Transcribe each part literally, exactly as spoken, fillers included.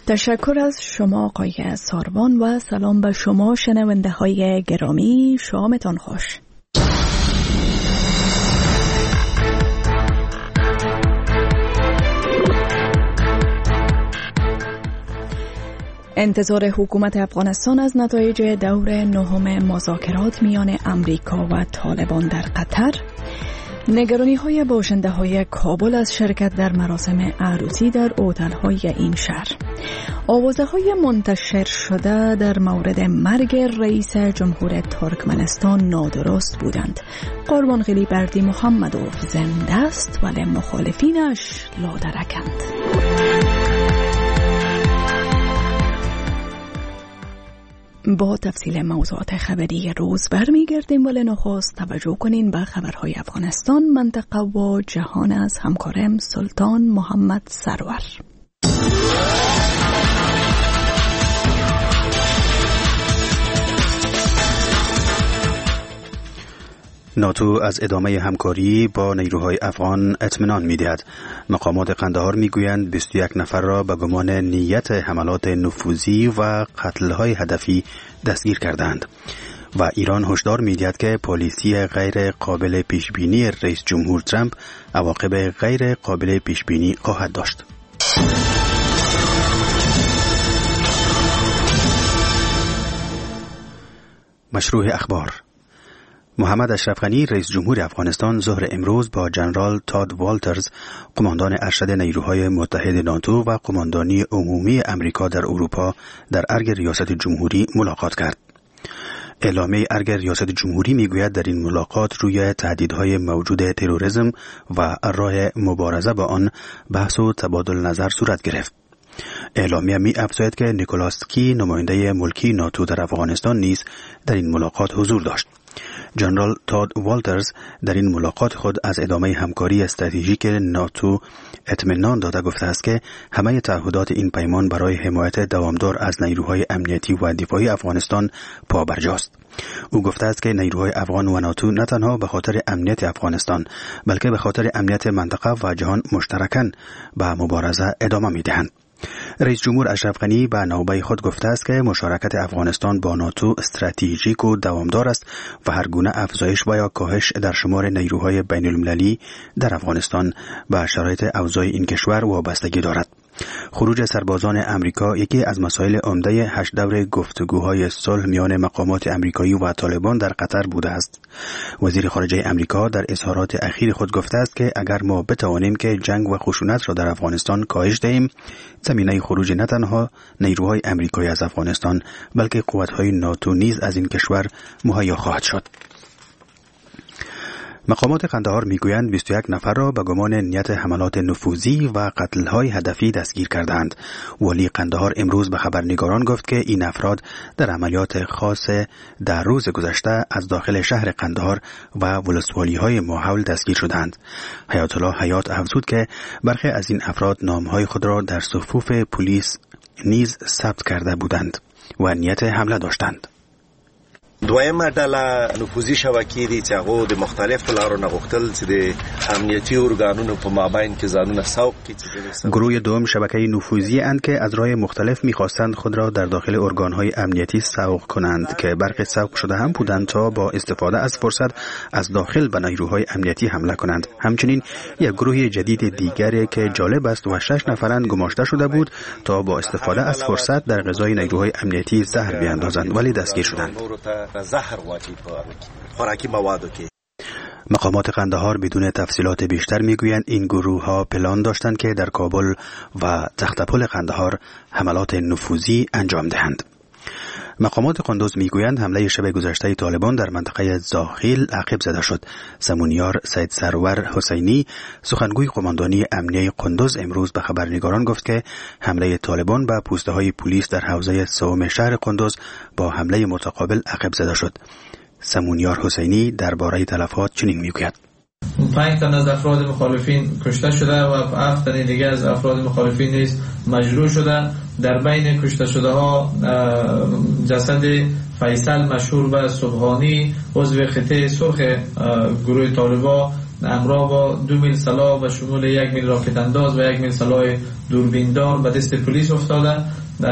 تشکر از شما آقای ساروان و سلام به شما شنونده های گرامی. شامتان خوش. انتظار حکومت افغانستان از نتایج دور نهم مذاکرات میان امریکا و طالبان در قطر، نگرانی های باشنده های کابل از شرکت در مراسم عروسی در هتل های این شهر، آوازه های منتشر شده در مورد مرگ رئیس جمهور ترکمنستان نادرست بودند، قربانغلی بردی محمدوف زنده است ولی مخالفینش لادرکند. با تفصیل موضوعات خبری روز برمیگردیم، ولی نخست توجه کنین به خبرهای افغانستان، منطقه و جهان از همکارم سلطان محمد سرور. ناتو از ادامه همکاری با نیروهای افغان اطمینان می‌دهد. مقامات قندهار می‌گویند بیست و یک نفر را به گمان نیت حملات نفوذی و قتل‌های هدفی دستگیر کردند و ایران هشدار می‌دهد که پالیسی غیر قابل پیشبینی رئیس جمهور ترامپ عواقب غیر قابل پیشبینی خواهد داشت. مشروع اخبار. محمد اشرف غنی رئیس جمهور افغانستان ظهر امروز با جنرال تاد والترز قماندان ارشد نیروهای متحد ناتو و قماندانی عمومی امریکا در اروپا در ارگ ریاست جمهوری ملاقات کرد. اعلامیه ارگ ریاست جمهوری میگوید در این ملاقات روی تهدیدهای موجود تروریسم و راه مبارزه با آن بحث و تبادل نظر صورت گرفت. اعلامیه می افزاید که نیکولاس کی نماینده ملکی ناتو در افغانستان نیز در این ملاقات حضور داشت. جنرال تاد والترز در این ملاقات خود از ادامه همکاری استراتژیک ناتو اطمینان داده گفته است که همه تعهدات این پیمان برای حمایت دوامدار از نیروهای امنیتی و دفاعی افغانستان پابرجاست. او گفته است که نیروهای افغان و ناتو نه تنها به خاطر امنیت افغانستان بلکه به خاطر امنیت منطقه و جهان مشترکاً به مبارزه ادامه می‌دهند. رئیس جمهور اشرف غنی به نوبه خود گفته است که مشارکت افغانستان با ناتو استراتژیک و دوامدار است و هر گونه افزایش و یا کاهش در شمار نیروهای بین المللی در افغانستان به شرایط اوضاع این کشور وابستگی دارد. خروج سربازان امریکا یکی از مسائل عمده هشت دور گفتگوهای صلح میان مقامات امریکایی و طالبان در قطر بوده است. وزیر خارجه امریکا در اظهارات اخیر خود گفته است که اگر ما بتوانیم که جنگ و خشونت را در افغانستان کاهش دهیم، زمینه خروج نه تنها نیروهای امریکایی از افغانستان بلکه قوت‌های ناتو نیز از این کشور مهیا خواهد شد. مقامات قندهار میگویند بیست و یک نفر را به گمان نیت حملات نفوذی و قتل‌های هدفی دستگیر کردند. ولی قندهار امروز به خبرنگاران گفت که این افراد در عملیات خاص در روز گذشته از داخل شهر قندهار و ولسوالی‌های ماحول دستگیر شدند. حیات الله حیات افزود که برخی از این افراد نام‌های خود را در صفوف پلیس نیز ثبت کرده بودند و نیت حمله داشتند. دویمه ډله نفوذي شبکې دي چې هغه د مختلفو لارو نه غوښتل چې د امنیتي ارګانونو په مابین کې ځانونه سوق کړي. گروه دوم شبکه نفوذی اند که از راه مختلف می‌خواستند خود را در داخل ارگان‌های امنیتی سوق کنند که برخی سوق شده هم بودند تا با استفاده از فرصت از داخل به نیروهای امنیتی حمله کنند. همچنین یک گروه جدید دیگری که جالب است و شش نفرند گماشته شده بود تا با استفاده از فرصت در غذای نیروهای امنیتی زهر بیاندازند ولی دستگیر شدند. زهر واچی په خوراکي موادو کې. مقامات قندهار بدون تفصیلات بیشتر میگویند این گروه ها پلان داشتند که در کابل و تختپل قندهار حملات نفوذی انجام دهند. مقامات قندوز میگویند حمله شب گذشته طالبان در منطقه زاخیل عقب زده شد. سمونیار سید سرور حسینی سخنگوی قماندانی امنیه قندوز امروز به خبرنگاران گفت که حمله طالبان به پوسته های پلیس در حوزه سوم شهر قندوز با حمله متقابل عقب زده شد. سمونیار حسینی درباره تلفات چنین میگوید: پنج تن از افراد مخالفین کشته شده و هفت تن دیگه از افراد مخالفین نیز مجروح شده. در بین کشته شده ها جسد فیصل مشهور به صبحانی عضو خطه سرخ گروه طالبان همراه با دو میل سلاح و شمول یک میل راکت انداز و یک میل سلاح دوربیندار به دست پلیس افتاده.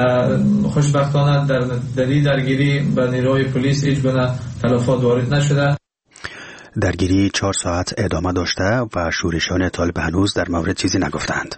خوشبختانه در دری درگیری به نیروی پلیس هیچ گونه تلفات وارد نشده. درگیری چهار ساعت ادامه داشته و شورشیان طالب هنوز در مورد چیزی نگفتند.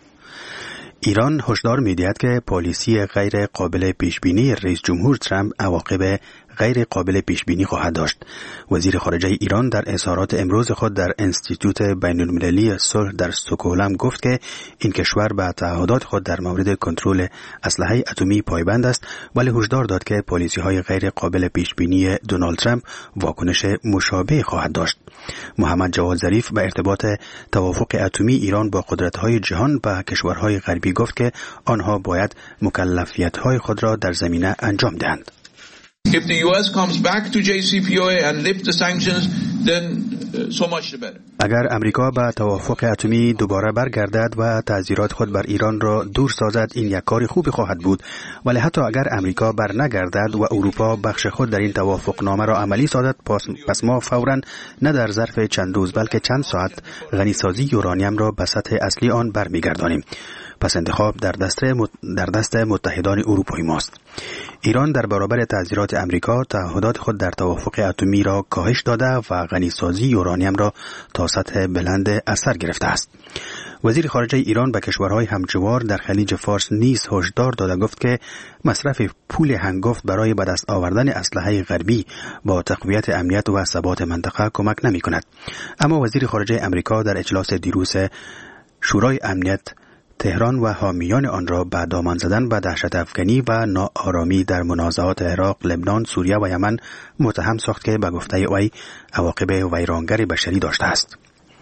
ایران هشدار می‌دهد که پالیسی غیر قابل پیشبینی رئیس جمهور ترامپ عواقب غیر قابل پیشبینی خواهد داشت. وزیر خارجه ایران در اظهارات امروز خود در انستیتوت بین‌المللی صلح در استکهلم گفت که این کشور به تعهدات خود در مورد کنترل اسلحه اتمی پایبند است، ولی هشدار داد که پالیسی‌های غیر قابل پیشبینی دونالد ترامپ واکنش مشابه خواهد داشت. محمد جواد ظریف به ارتباط توافق اتمی ایران با قدرت‌های جهان و کشورهای غربی گفت که آنها باید مکلفیت‌های خود را در زمینه انجام دهند. If the U S comes back to J C P O A and lift the sanctions, then so much the better. اگر امریکا به توافق اتمی دوباره برگردد و تعزیرات خود بر ایران را دور سازد، این یک کار خوبی خواهد بود. ولی حتی اگر امریکا بر نگردد و اروپا بخش خود در این توافق نامه را عملی سازد، پس ما فوراً نه در ظرف چند روز بلکه چند ساعت غنیسازی یورانیم را به سطح اصلی آن برمیگردانیم. پس انتخاب در دست در دست متحدان اروپایی ماست. ایران در برابر تعزیرات امریکا تعهدات خود در توافق اتمی را کاهش داده و غنیسازی یورانیم را تا سطح بلند اثر گرفته است. وزیر خارجه ایران به کشورهای همجوار در خلیج فارس نیز هشدار داده گفت که مصرف پول هنگفت برای به دست آوردن اسلحه غربی با تقویت امنیت و ثبات منطقه کمک نمی‌کند. اما وزیر خارجه امریکا در اجلاس دیروز شورای امنیت تهران و حامیان آن را به دامن زدن به دهشت افکنی و ناآرامی در منازعات عراق، لبنان، سوریه و یمن متهم ساخت که به گفته او عواقب ویرانگر بشری داشته است.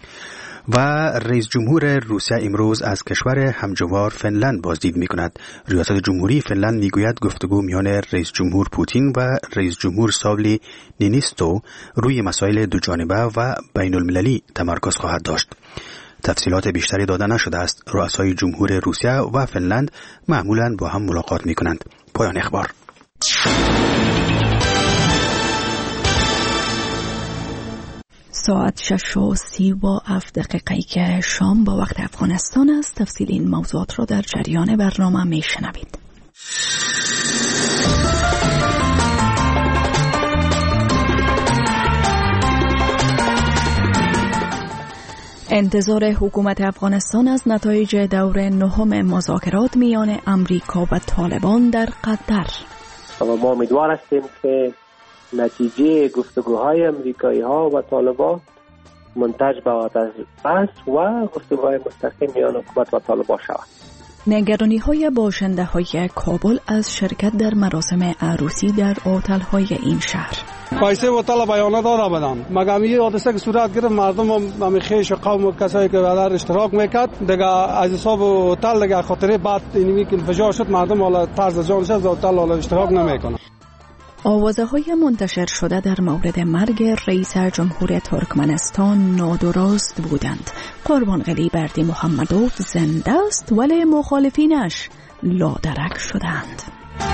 و رئیس جمهور روسیه امروز از کشور همجوار فنلند بازدید می‌کند. ریاست جمهوری فنلند میگوید گفتگو میان رئیس جمهور پوتین و رئیس جمهور ساولی نینیستو روی مسائل دوجانبه و بین‌المللی تمرکز خواهد داشت. تفصیلات بیشتری داده نشده است. رؤسای جمهور روسیه و فنلند معمولاً با هم ملاقات می‌کنند. پایان اخبار. ساعت شش و سی و هفت دقیقه که شام با وقت افغانستان است. تفصیل این موضوعات را در جریان برنامه میشنوید. انتظار حکومت افغانستان از نتایج دور نهم مذاکرات میان امریکا و طالبان در قطر. و ما امیدوار هستیم که نتیجه گفتگوهای امریکایی ها و طالبان منتج به آتش بس و گفتگوهای مستقیم میان حکومت و طالبان شود. نگرانی های باشنده های کابل از شرکت در مراسم عروسی در هتل های این شهر. پیسه و طلب بیانات داده بدن مگر این حادثه که صورت گرفت مردم هم خیش قوم و کسایی که در اشتراک میکرد دیگه از حساب هتل دیگه خاطره بعد اینمی که انفجار شد مردم حالا طرز جانش از هتل حالا اشتراک نمیکنن. آوازه های منتشر شده در مورد مرگ رئیس جمهور ترکمنستان نادرست بودند. قربان قلی بردی محمدوف زنده است ولی مخالفینش لادرک شدند.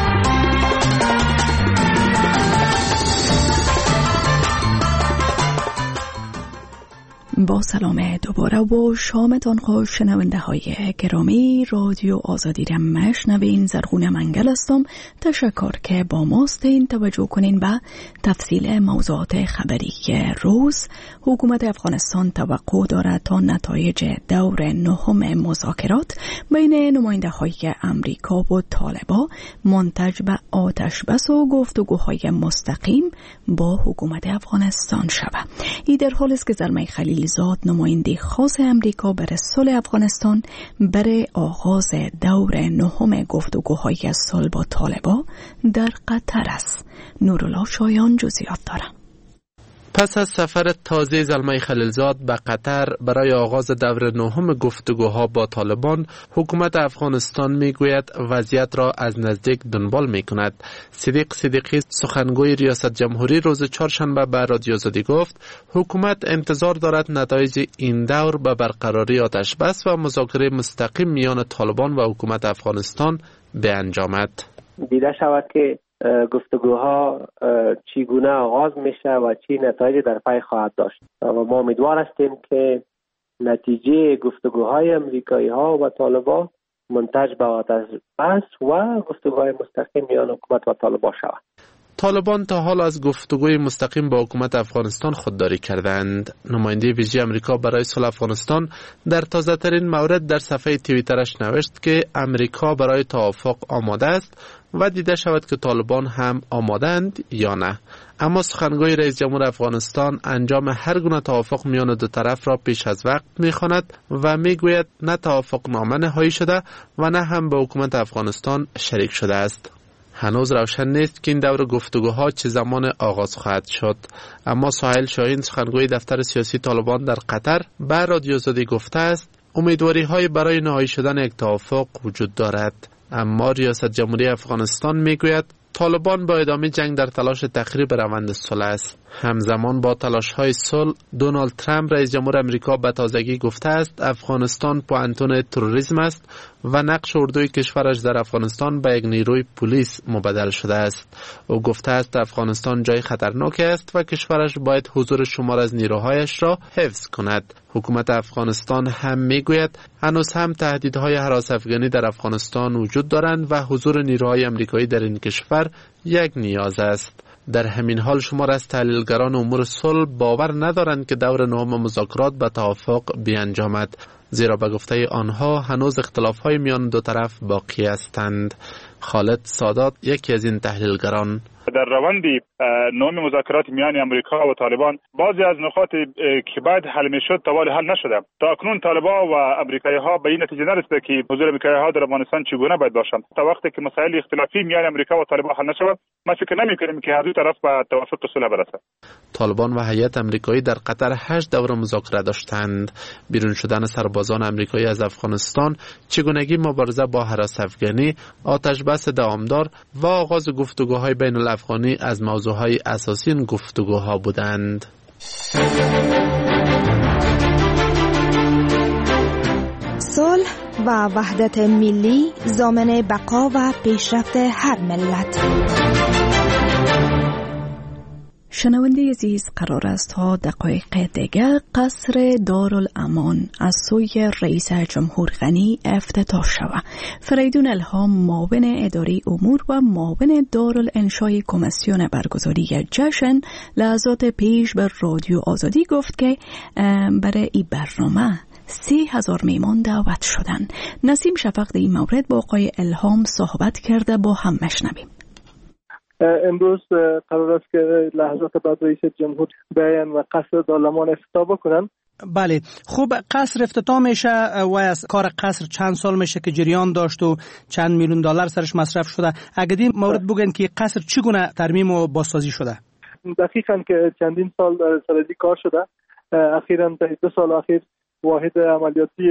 با سلام دوباره و شامتان خوش شنونده های گرامی. رادیو آزادی را مشنوین. زرغون منگل هستم. تشکر که با ماستین. توجه کنین به تفصیل موضوعات خبری که روز حکومت افغانستان توقع دارد تا نتایج دور نهم مذاکرات بین نماینده های امریکا و طالبان منتج به آتش بس و گفتگوهای مستقیم با حکومت افغانستان شود. این در حالی است که زلمه خلیل زاد نماینده خاص امریکا برای صلح افغانستان برای آغاز دور نهم گفتگوهای صلح با طالبان در قطر است. نورالله شایان جزئیات دارد. پس از سفر تازه زلمه خلیلزاد به قطر برای آغاز دور نهم گفتگوها با طالبان، حکومت افغانستان میگوید وضعیت را از نزدیک دنبال میکند. صدیق صدیقی سخنگوی ریاست جمهوری روز چهارشنبه به رادیو آزادی گفت حکومت انتظار دارد نتایج این دور به برقراری آتش بس و مذاکره مستقیم میان طالبان و حکومت افغانستان به انجامد. دیده شود که گفتگوها چگونه آغاز میشه و چی نتایجی در پی خواهد داشت و ما امیدوار هستیم که نتیجه گفتگوهای امریکایی ها و طالبان منتج به آتش بس و گفتگوهای مستقیم میان حکومت و طالبان شود. طالبان تا حال از گفتگوی مستقیم با حکومت افغانستان خودداری کردند. نماینده ویژه امریکا برای صلح افغانستان در تازه ترین مورد در صفحه توییترش نوشت که امریکا برای توافق آماده است و دیده شود که طالبان هم آمادند یا نه. اما سخنگوی رئیس جمهور افغانستان انجام هر گونه توافق میان دو طرف را پیش از وقت میخواند و میگوید نه توافق نامه نهایی شده و نه هم به حکومت افغانستان شریک شده است. هنوز روشن نیست که این دور گفتگوها چه زمان آغاز خواهد شد، اما سهیل شاهین سخنگوی دفتر سیاسی طالبان در قطر به رادیو زدی گفته است امیدواری های برای نهایی شدن یک توافق وجود دارد، اما ریاست جمهوری افغانستان میگوید طالبان با ادامه جنگ در تلاش تخریب روند صلح است. همزمان با تلاش های صلح، دونالد ترامپ رئیس جمهور امریکا به تازگی گفته است افغانستان پوانتون تروریسم است و نقش اردوی کشورش در افغانستان به یک نیروی پلیس مبدل شده است. او گفته است افغانستان جای خطرناک است و کشورش باید حضور شمار از نیروهایش را حفظ کند. حکومت افغانستان هم میگوید هنوز هم تهدیدهای هراس افغانی در افغانستان وجود دارند و حضور نیروهای امریکایی در این کشور یک نیاز است. در همین حال شمار از تحلیلگران امور صلح باور ندارند که دور نهم مذاکرات به توافق بیانجامد، زیرا به گفته آنها هنوز اختلاف‌های میان دو طرف باقی هستند. خالد سادات یکی از این تحلیلگران: در روند نهم مذاکرات میان امریکا و طالبان بعضی از نقاط که باید حل میشد تا حال حل نشده. تا اکنون طالبان و امریکایی ها به این نتیجه نرسیده که حضور امریکایی ها در افغانستان چگونه باید باشند. تا وقتی که مسائل اختلافی میان امریکا و طالبان حل نشود، ما فکر نمی‌کنیم که هر دو طرف به توافق صلح برسد. طالبان و هیئت امریکایی در قطر هشت دوره مذاکره داشتند. بیرون شدن سربازان امریکایی از افغانستان، چگونگی مبارزه با هراس افغانی، آتش بس دوامدار و آغاز گفتگوهای بین الافغانی از موضوعهای اساسی این گفتگوها بودند. صلح و وحدت ملی ضامن بقا و پیشرفت هر ملت. شنونده عزیز، قرار است تا دقایق دیگر قصر دارالامان از سوی رئیس جمهور غنی افتتاح شود. فریدون الهام، معاون اداری امور و معاون دارالانشای کمیسیون برگزاری جشن، لحظات پیش به رادیو آزادی گفت که برای این برنامه سی هزار میمان دعوت شدن. نسیم شفق در این مورد با آقای الهام صحبت کرده، با هم مشنویم. امروز قرار است که لحظات بعد رئیس جمهور بیان و قصر دارالامان افتتاح بکنن. بله، خوب، قصر افتتاح میشه و از کار قصر چند سال میشه که جریان داشت و چند میلیون دلار سرش مصرف شده. اگر این مورد بگن که قصر چگونه ترمیم و بازسازی شده؟ دقیقاً که چندین سال سرازی کار شده. اخیراً دو سال اخیر واحد عملیاتی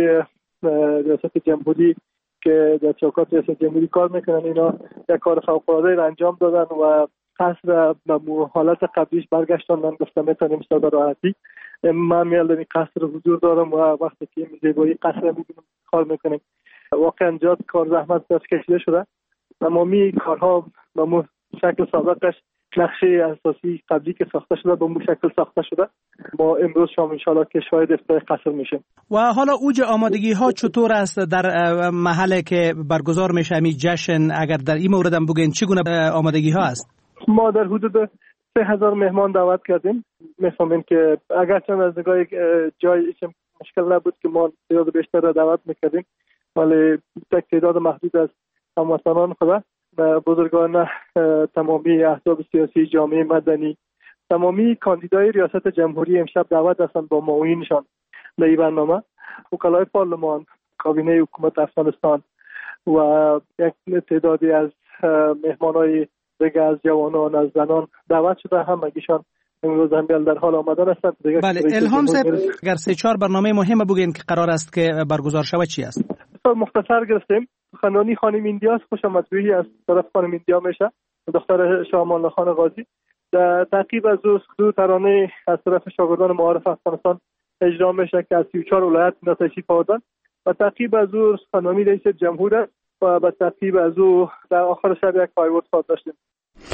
ریاست جمهوری که در چوکات ریاست جمهوری کار میکنن، اینا یک کار فوق‌العاده را انجام دادن و قصر به حالت قبلیش برگشتن. من گفتم میتونیم به راحتی من میال این قصر حضور دارم و وقتی که این زیبایی قصر میبینم کار میکنیم. واقعا جاد کار زحمت دست کشیده شده. تمامی کارها به شکل سابقش نقشه اساسی قبلی که ساخته شده به مو شکل ساخته شده. ما امروز شام ان شاءالله که شاهد افتتاح قصر میشیم. و حالا اوج آمادگی ها چطور است در محله که برگزار میشه می جشن؟ اگر در این مورد هم بگین چگونه آمادگی ها است؟ ما در حدود سه هزار مهمان دعوت کردیم. میفهمیم که اگرچه از نگاه جای مشکل نبود که ما تعداد بیشتر را دعوت میکردیم، ولی یک تعداد محدود از هموطنان خود، بزرگان تمامی احزاب سیاسی، جامعه مدنی، تمامی کاندیدای ریاست جمهوری امشب دعوت هستند با معاونینشان در این برنامه. وکلای پارلمان، کابینه حکومت افغانستان و یک تعدادی از مهمانای دیگه از جوانان، از زنان دعوت شده. همگیشان امروز هم در حال آمدن هستند. بله، الهام صاحب، اگر سه چهار برنامه مهم بگین که قرار است که برگزار شود چی است؟ مختصر گرفتیم. سخنرانی خانم ایندیاس، خوش آمدگویی از طرف خانم ایندیا میشه، دختر شاه امان الله خان غازی. در تعقیب از او دو ترانه از طرف شاگردان معارف افغانستان اجرا میشه که از سی و چهار ولایت اینا تشریف آوردن. و تعقیب از او سخنرانی رئیس جمهور است و با تعقیب از او در آخر شب یک فایرورک داشتیم.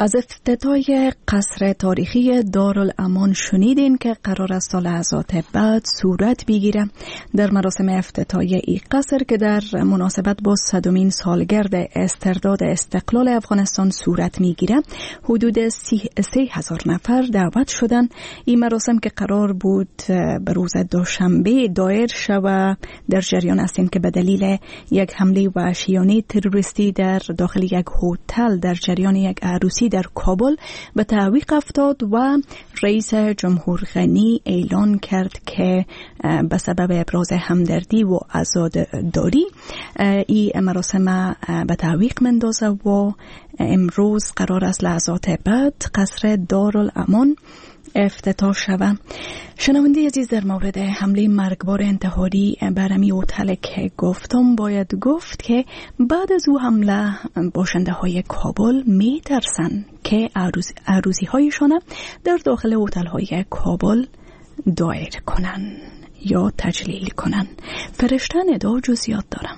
از افتتاح قصر تاریخی دارالامان شنیدین که قرار است تا لحظات بعد صورت بگیره. در مراسم افتتاح این قصر که در مناسبت با صدمین سالگرد استرداد استقلال افغانستان صورت میگیره، حدود سه هزار نفر دعوت شدن. این مراسم که قرار بود به روز دوشنبه دایر شود، در جریان هستیم که به دلیل یک حمله وحشیانه تروریستی در داخل یک هتل در جریان یک عروسی در کابل به تعویق افتاد و رئیس جمهور غنی اعلان کرد که به سبب ابراز همدردی و عزاداری این مراسم به تعویق مندازه و امروز قرار است لحظات بعد قصر دارالامان افتتاح شود. شنونده عزیز، در مورد حمله مرگبار انتحاری بر امی هتل که گفتم باید گفت که بعد از او حمله باشنده های کابل می ترسن که عروسی, عروسی هایشان در داخل هتل های کابل دایر کنن یا تجلیل کنن. فرشته ندا جزئیات دارم.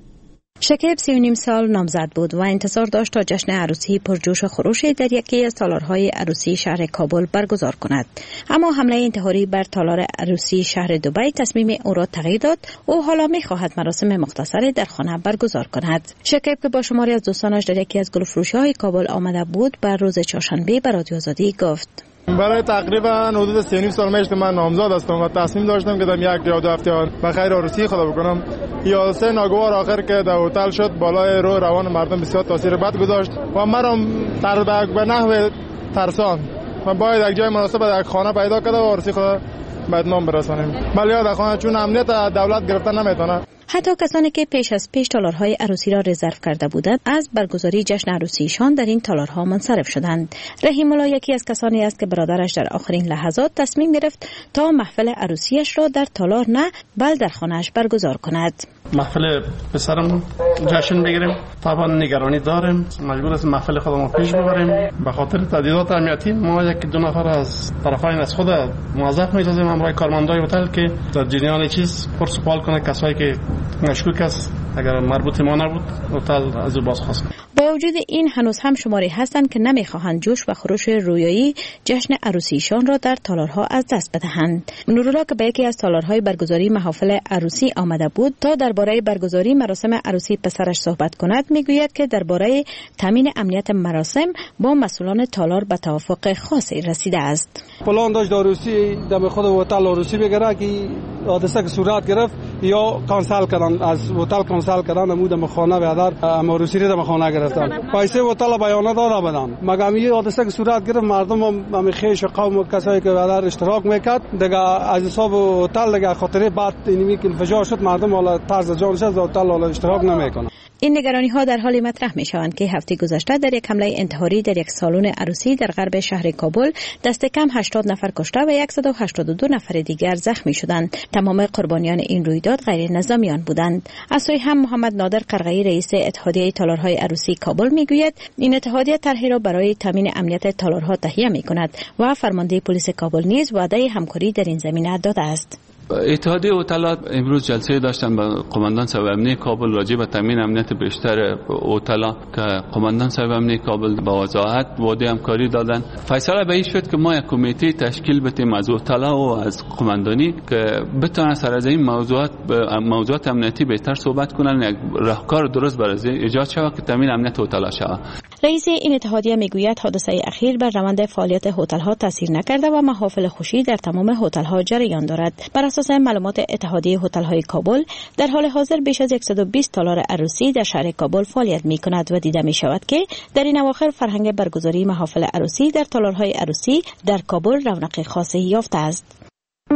شکیب سی و نیم سال نامزد بود و انتظار داشت تا جشن عروسی پرجوش و خروش در یکی از تالارهای عروسی شهر کابل برگزار کند، اما حمله انتحاری بر تالار عروسی شهر دبی تصمیم او را تغییر داد. او حالا می‌خواهد مراسم مختصری در خانه برگزار کند. شکیب که با شماری از دوستانش در یکی از گلفروشی‌های کابل آمده بود، بر روز چهارشنبه به رادیو آزادی گفت: برای تقریبا حدود سه و نیم سال میشه من نامزد هستم و تصمیم داشتم که در یک یا دو هفته به خیر عروسی خدا بکنم. یا سه ناگوار آخر که در هتل شد، بالای رو روان مردم بسیار تاثیر بد گذاشت و مرا در به نحو ترسان من باید یک جای مناسب یک خانه پیدا کرده و عروسی خدا بدنام برسانیم. ولی در خانه چون امنیت دولت گرفتن نمیتونه. حتی کسانی که پیش از پیش تالارهای عروسی را رزرو کرده بودند از برگزاری جشن عروسیشان در این تالارها منصرف شدند. رحیم الله یکی از کسانی است که برادرش در آخرین لحظات تصمیم گرفت تا محفل عروسیش را در تالار نه بل در خانه‌اش برگزار کند. محفل پسرم جشن بگیریم، طبعا نگرانی داریم، مجبور است محفل خودمون پیش ببریم. به خاطر تهدیدات امنیتی ما یک دو نفر از طرفین از خود موظف می‌سازیم امروی کارمندای هتل که در جریان چیز پرسپال کنه کسایی که مشکوک است، اگر مربوط ما نبود هتل از او بازخواست. با وجود این هنوز هم شماری هستند که نمیخواهند جوش و خروش رویایی جشن عروسیشان را در تالارها از دست بدهند. نورالله که به یکی از تالارهای برگزاری محافل عروسی آمده بود تا درباره برگزاری مراسم عروسی پسرش صحبت کند، میگوید که درباره تامین امنیت مراسم با مسئولان تالار به توافق خاصی رسیده است. پلان داشت عروسی دم خود هتل عروسی بگیره که حادثه که صورت گرفت یا کانسل کردن، از هتل کانسل کردن، امود خانه بیادر عروسی را دم خانه گرفتن. پیسه هتل بیانات داده بدن. مگم این حادثه که صورت گرفت مردم هم خیش قوم و کسایی که بیادر اشتراک میکرد دیگه از حساب هتل دیگه خاطره بعد اینمی که انفجار شد مردم حالا طرز جانش از هتل حالا اشتراک نمیکنن. این نگرانی ها در حالی مطرح می شوند که هفته گذشته در یک حمله انتحاری در یک سالن عروسی در غرب شهر کابل دست کم هشتاد نفر کشته و صد و هشتاد و دو نفر دیگر زخمی شدند. تمام قربانیان این رویداد غیر نظامیان بودند. از سوی هم محمد نادر قرغی رئیس اتحادیه تالارهای عروسی کابل میگوید این اتحادیه طرحی را برای تامین امنیت تالارها تهیه می کند و فرمانده پلیس کابل نیز وعده همکاری در این زمینه داده است. اتحادیه هتلات امروز جلسه داشتن با قماندان صاحب امنیه کابل راجع به تامین امنیت بیشتر هتل‌ها که قماندان صاحب امنیه کابل با وضاحت وعده همکاری دادن. فیصله به این شد که ما یک کمیته تشکیل بدیم از هتل‌ها و از قماندانی که بتونن سر از این موضوعات موضوعات امنیتی بهتر صحبت کنن، یک راهکار درست برای ایجاد شود که تامین امنیت هتل‌ها شود. رئیس این اتحادیه میگوید حادثه اخیر بر روند فعالیت هتل‌ها تاثیر نکرده و محافل خوشی در تمام هتل‌ها جریان دارد. بر اساس معلومات اتحادیه هتل‌های کابل در حال حاضر بیش از صد و بیست تالار عروسی در شهر کابل فعالیت می‌کند و دیده می‌شود که در این اواخر فرهنگ برگزاری محافل عروسی در تالارهای عروسی در کابل رونق خاصی یافته است.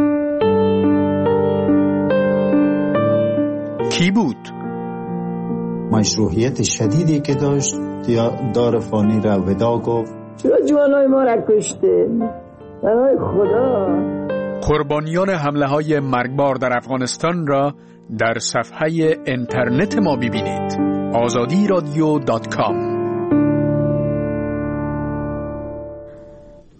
کی بود؟ مشروعیت شدیدی که داشت دار فانی را ودا گفت. چرا جوانای ما را کشته؟ برای خدا. قربانیان حمله های مرگبار در افغانستان را در صفحه اینترنت ما ببینید. آزادی رادیو دات کام.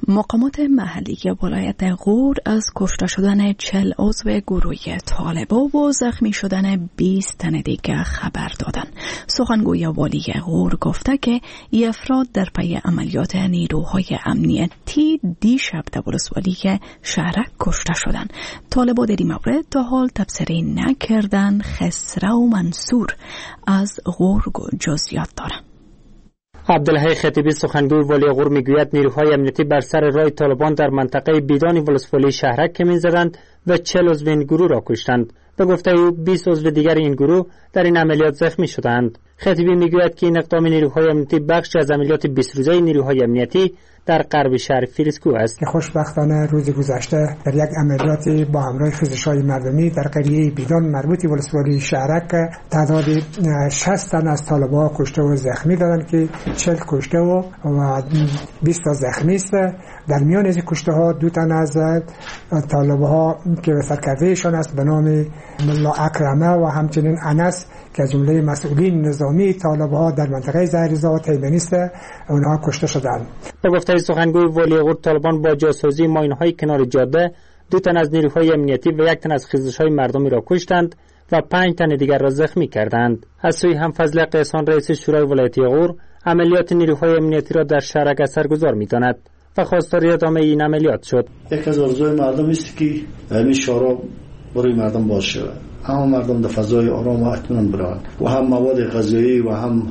مقامات محلی ولایت غور از کشته شدن چهل عضو گروه طالبان و زخمی شدن بیست تن دیگر خبر دادند. سخنگوی والی غور گفته که این افراد در پی عملیات نیروهای امنیتی دیشب در ولسوالی شهرک کشته شدند. طالبان در این مورد تا حال تبصره نکردند. خسرو و منصور از غور جزئیات دارند. عبدالحی خطیبی سخنگوی والی غور میگوید نیروهای امنیتی بر سر راه طالبان در منطقه بیدانی ولسوالی شهرک کمین زدند و چهل عضو این گروه را کشتند. به گفته او بیست عضو دیگر این گروه در این عملیات زخمی شدند. خطیبی میگوید که این اقدام نیروهای امنیتی بخشی از عملیات بیست روزه نیروهای امنیتی در غرب شهر فیروزکوه است. خوشبختانه روز گذشته در یک عملیاتی با همراه خیزش‌های مردمی در قریه بیدان مربوط ولسوالی شهرک تعداد شصت تن از طالبان کشته و زخمی دادند که چهل کشته و بیست تا زخمی است. در میان این کشته ها دو تن از طالبان که سرکردهشان است به نام ملا اکرمه و همچنین انس که از جمله مسئولین نظامی طالبان در منطقه زهرزا و تیبنیست اونها کشته شدند. به گفته سخنگوی والی غور طالبان با جاسوسی ماین‌های کنار جاده دو تن از نیروهای امنیتی و یک تن از خیزش‌های مردمی را کشتند و پنج تن دیگر را زخمی کردند. از سوی همفضل قیسان رئیس شورای ولایتی غور عملیات نیروهای امنیتی را در شهرک اثرگذار می‌داند و خواستار ادامه این عملیات شد. یک از آرزوی مردم است که همین شورا برای مردم باز شود. همه مردم در فضای آرام و اطمینان برند و هم مواد غذایی و هم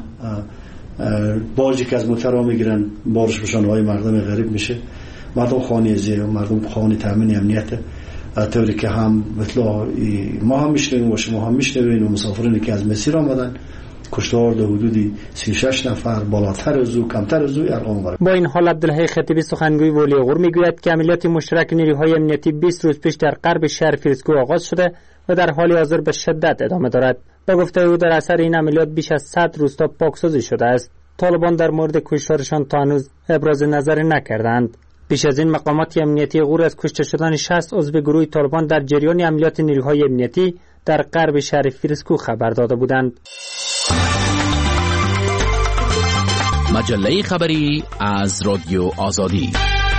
باجی که از مترا میگیرن بارش بشان های مردم غریب میشه. مردم خانیزی و مردم خانی تامین امنیت طوری که هم اطلاع ما هم میشنویم و شما هم میشنوین و مسافرینی که از مسیر آمدن کشتار در حدود سی و شش نفر بالاتر از او کمتر از او ارقام برد. با این حال عبدالحی خطیبی سخنگوی والی غور میگوید که عملیات مشترک نیروهای امنیتی بیست روز پیش در غرب شهر فیروزکوه آغاز شده و در حال حاضر به شدت ادامه دارد. به گفته او در اثر این عملیات بیش از صد روستا پاکسازی شده است. طالبان در مورد کشتارشان تا هنوز ابراز نظر نکردند. پیش از این مقامات امنیتی غور از کشته شدن شصت عضو گروه طالبان در جریان عملیات نیروهای امنیتی در غرب شهر فیروزکوه خبر داده بودند. مجله خبری از رادیو آزادی.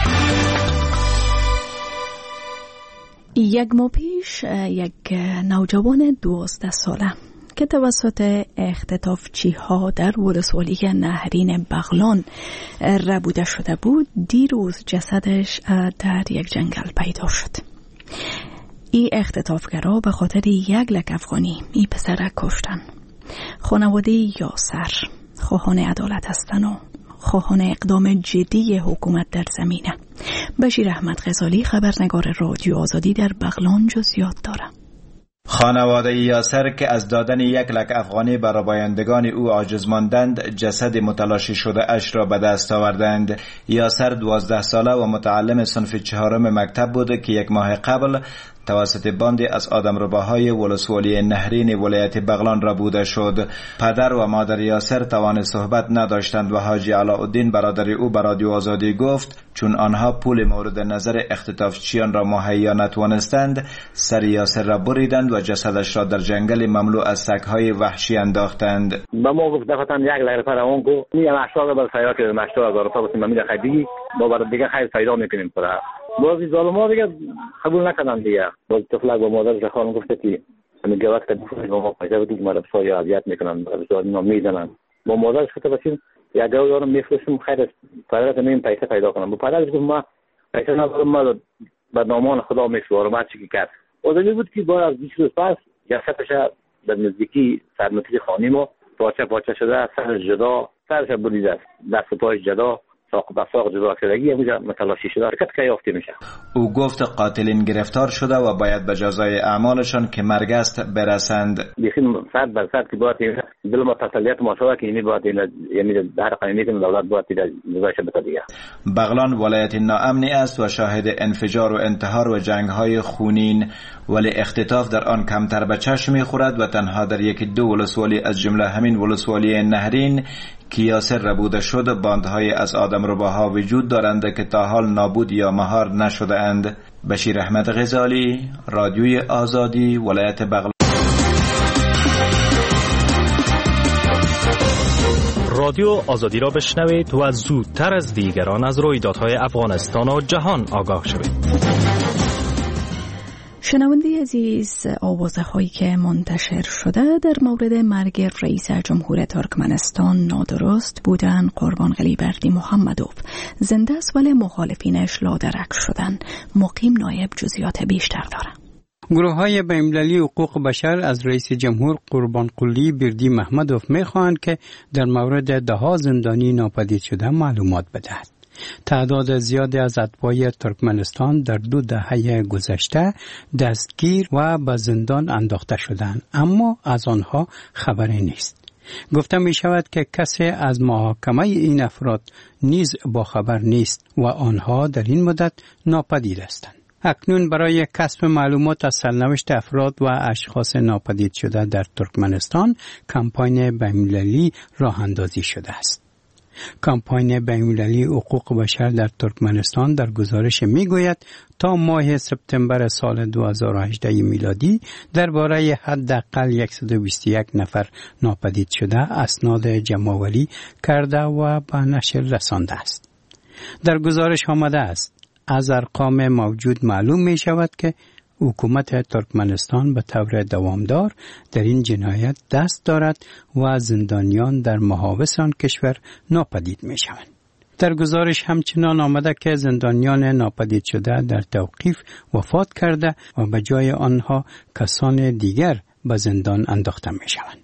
یک ماه پیش یک نوجوان دوازده ساله که توسط اختطافچی ها در ولسوالی نهرین بغلان ربوده شده بود دیروز جسدش در یک جنگل پیدا شد. این اختطافگرا به خاطر یک لک افغانی این پسر کشتن. خانواده یاسر خواهان عدالت هستند و خواهان اقدام جدی حکومت در زمینه. بشیر احمد غزالی خبرنگار رادیو آزادی در بغلان جزئیات دارد. خانواده یاسر که از دادن یک لک افغانی برای بایندگان او عاجز ماندند جسد متلاشی شده اش را به دست آوردند. یاسر دوازده ساله و متعلم صنف چهارم مکتب بود که یک ماه قبل توسط باندی از آدمرباهای ولسوالی نهرین ولایت بغلان ربوده شد. پدر و مادر یاسر توان صحبت نداشتند و حاجی علاءالدین برادر او به رادیو آزادی گفت چون آنها پول مورد نظر اختطافچیان را مهیا نتوانستند سر یاسر را بریدند و جسدش را در جنگل مملو از سگ‌های وحشی انداختند. با ما گفت دفتم یک لیر پر اون کو می مشتاق بر سیار که مشتاق هزار تا بسیم میده خیلی با برای دیگه خیلی پیدا میکنیم پره بازی ظالما دیگه قبول نکردن دیگه. باز طفلک با مادرش خانم گفته که میگه وقت بفرست با ما پیدا بدید ما رفسای اذیت میکنن ظالما میزنن. با مادرش گفته باشیم یا گاو دارم میفروشم خیر پدرت نیم پیسه پیدا کنم. با پدرش گفت ما پیسه ندارم ما به نامان خدا میسپارم هر چی که کرد. آدمی بود که بعد از بیست روز پس جسدش در نزدیکی سرمتی خانیم و پاچه پاچه شده سر جدا سرش بریده است دست و پایش جدا ساق به ساق جدا شدگی همونجا متلاشی شده حرکت که یافته میشه. او گفت قاتلین گرفتار شده و باید به جزای اعمالشان که مرگ است برسند. بیخیم صد بر صد که باید دل ما تسلیت ما شده که اینی باید یعنی در قانونی که دولت باید جزایش بده دیگه. بغلان ولایت ناامنی است و شاهد انفجار و انتحار و جنگ‌های خونین ولی اختطاف در آن کمتر به چشم می‌خورد و تنها در یکی دو ولسوالی از جمله همین ولسوالی نهرین که یاسر ربوده شد باندهای از آدمرباها وجود دارند که تا حال نابود یا مهار نشده اند. بشیر احمد غزالی رادیوی آزادی ولایت بغلان. رادیو آزادی را بشنوید و زودتر از دیگران از رویدادهای افغانستان و جهان آگاه شوید. شنونده عزیز، آوازه هایی که منتشر شده در مورد مرگ رئیس جمهور ترکمنستان نادرست بودن قربان قلیبردی محمدوف. زنده است ولی مخالفینش لادرک شدن. مقیم نایب جزئیات بیشتر داره. گروه های بین‌المللی حقوق بشر از رئیس جمهور قربان قلی بردی محمدوف می‌خواهند که در مورد ده‌ها زندانی ناپدید شده معلومات بدهد. تعداد زیادی از اتباع ترکمنستان در دو دهه گذشته دستگیر و به زندان انداخته شدند، اما از آنها خبری نیست. گفته می شود که کسی از محاکمه این افراد نیز با خبر نیست و آنها در این مدت ناپدید هستند. اکنون برای کسب معلومات از سرنوشت افراد و اشخاص ناپدید شده در ترکمنستان کمپاین بین‌المللی راه اندازی شده است. کمپاین بین‌المللی حقوق بشر در ترکمنستان در گزارش میگوید تا ماه سپتامبر سال دو هزار و هجده میلادی درباره حداقل صد و بیست و یک نفر ناپدید شده اسناد جمع‌آوری کرده و به نشر رسانده است. در گزارش آمده است از ارقام موجود معلوم می شود که حکومت ترکمنستان به طور دوامدار در این جنایت دست دارد و زندانیان در محابس آن کشور ناپدید می شوند. در گزارش همچنان آمده که زندانیان ناپدید شده در توقیف وفات کرده و به جای آنها کسان دیگر به زندان انداخته می شوند.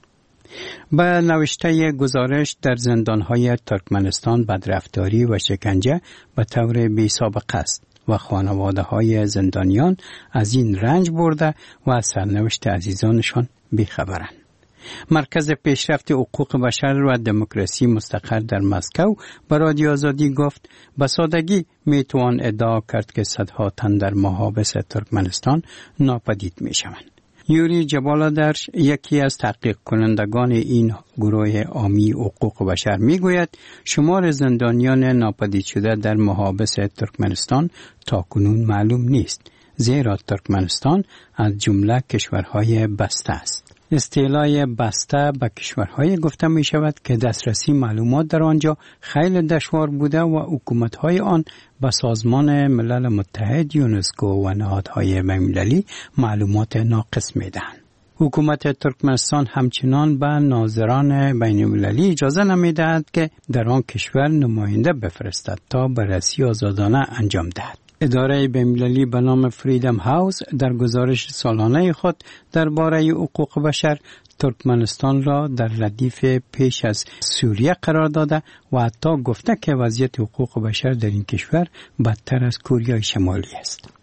به نوشته گزارش در زندانهای ترکمنستان بدرفتاری و شکنجه به طور بی سابقه است و خانواده های زندانیان از این رنج برده و از سرنوشت عزیزانشان بیخبرند. مرکز پیشرفت حقوق بشر و دموکراسی مستقر در مسکو به رادیو آزادی گفت به سادگی می توان ادعا کرد که صدها تن در محابس ترکمنستان ناپدید می شوند. یوری جبالادرش یکی از تحقیق کنندگان این گروه عامی حقوق بشر میگوید شمار زندانیان ناپدید شده در محابس ترکمنستان تاکنون معلوم نیست، زیرا ترکمنستان از جمله کشورهای بسته است. استیلای بسته به کشورهای گفته می شود که دسترسی معلومات در آنجا خیلی دشوار بوده و حکومتهای آن به سازمان ملل متحد، یونسکو و نهادهای بین‌المللی معلومات ناقص می دهند. حکومت ترکمنستان همچنان به ناظران بین‌المللی اجازه نمی دهد که در آن کشور نماینده بفرستد تا بررسی آزادانه انجام دهد. اداره بین‌المللی به نام فریدم هاوس در گزارش سالانه خود درباره حقوق بشر ترکمنستان را در ردیف پیش از سوریه قرار داده و حتی گفته که وضعیت حقوق بشر در این کشور بدتر از کره شمالی است.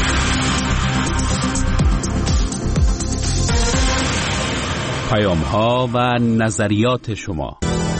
پیام‌ها و نظریات شما.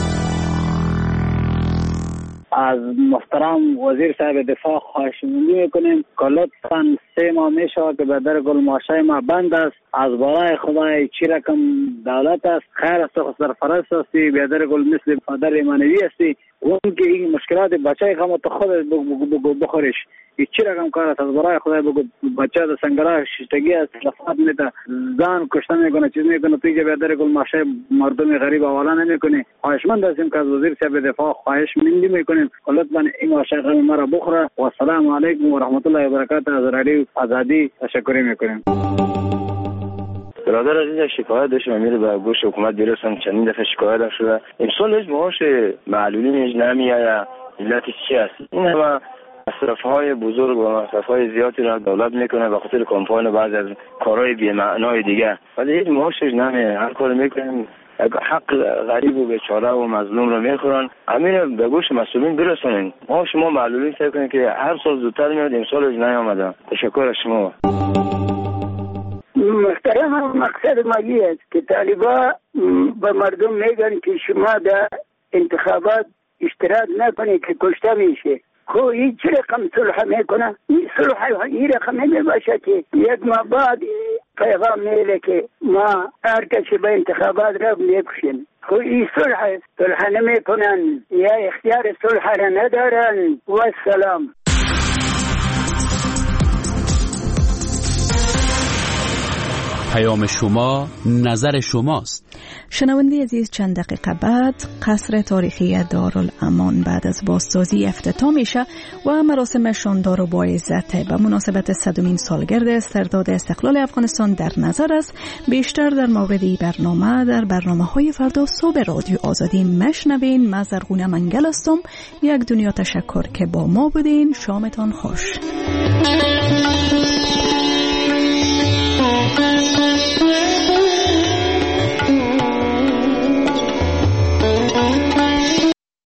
از محترم وزیر صاحب دفاع خواهشمندی میکنیم که لطفاً سه ماه میشه که به در گل ماشه ما بند است. از بالای خدای چی رقم دولت است، خیر است و سرپرست هستی، به در گل مثل پدر معنوی هستی، اون که این مشکلات بچه خود تو خود بخوریش این چی رقم کار است. از برای خدای بگو بچه در سنگراه شیشتگی است، لفات میده، زن کشته میکنه، چیز میکنه، توی که به در گل ماشه مردم غریب حواله نمیکنه. خواهشمند هستیم که از وزیر صاحب دفاع خواهشمندی میکنیم که لطفاً این ماشه غم ما را بخوره. و السلام علیکم و رحمت الله و برکاته. از رادیو آزادی تشکر میکنیم. برادر عزیز شکایت داشتم میره به گوش حکومت برسم. چندین دفعه شکایت شده امسال هیچ معاش معلولین هیچ نمیآید. علتش چی است؟ این همه مصرف‌های بزرگ و مصرف‌های زیادی را دولت میکنه به خاطر کمپاین و بعضی از کارهای بی‌معنای دیگه، ولی هیچ معاشش نمیآید. هر کاری میکنیم حق غریب و بیچاره و مظلوم رو میخورن. همین به گوش مسئولین برسونین. ما شما معلولین سعی کنید که هر سال زودتر میاد، امسال هیچ نیامده. تشکر از شما. محترم، مقصد مالی است که طالبا به مردم میگن که شما در انتخابات اشتراک نکنید که کشته میشه. خب این چه رقم صلح میکنه؟ این صلح این رقم نمیباشه که یک ماه بعد پیغام میده که ما هر کسی به انتخابات را میکشیم. خب این صلح است. صلح نمیکنن یا اختیار صلح را ندارن. و السلام. پیام شما نظر شماست. شنونده عزیز، چند دقیقه بعد قصر تاریخی دارالامان بعد از بازسازی افتتاح میشه و مراسم شاندار و با عزت به مناسبت صدمین سالگرد استرداد استقلال افغانستان در نظر است. بیشتر در مورد این برنامه در برنامه های فردا صبح رادیو آزادی مشنوین. من زرغونه منگل هستم. یک دنیا تشکر که با ما بودین. شامتان خوش.